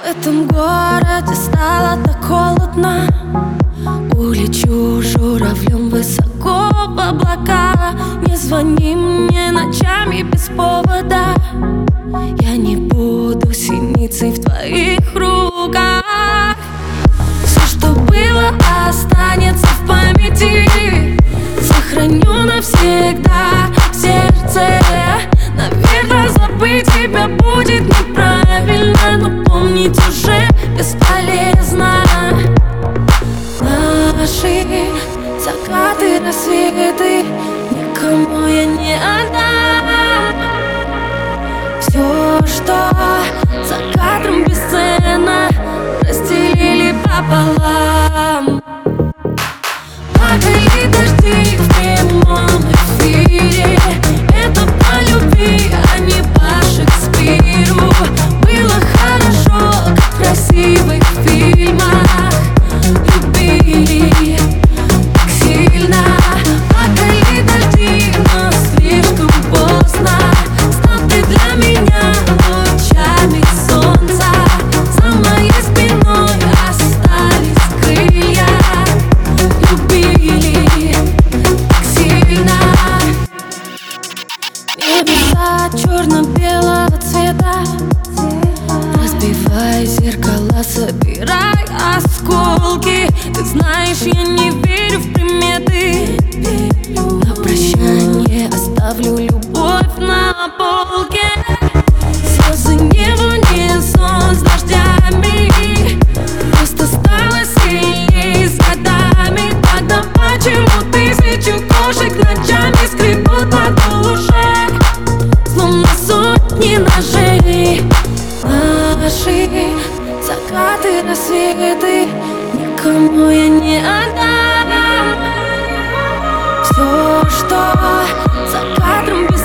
этом городе стало так холодно. Улечу журавлем высоко в облака. Не звони мне ночами без повода. Я не буду синицей в твоих руках. Все, что было, останется в памяти. Сохраню навсегда в сердце. Наверное, забыть тебя будет неправильно, но помнить уже бесполезно. Наши закаты, рассветы никому я не отдам. Все, что за кадром бесценно, разделили пополам. Падали дожди в прямом эфире. Это по любви, а не по Шекспиру. Было хорошо, как в красивых фильмах. Любили так сильно. Падали дожди, но слишком поздно. Стал ты для меня лучами солнца. За моей спиной остались крылья. Любили так сильно. Небеса черно-белого цвета, разбивай зеркала, собирай осколки. Ты знаешь, я не верю в приметы. На прощание оставлю любовь на полке. Слезы не в унисон с дождями. Просто стало сильней с годами. Тогда почему тысячу кошек ночами скребут на душе, словно сотни ножей? Наши закаты, рассветы никому я не отдам. Все, что за кадром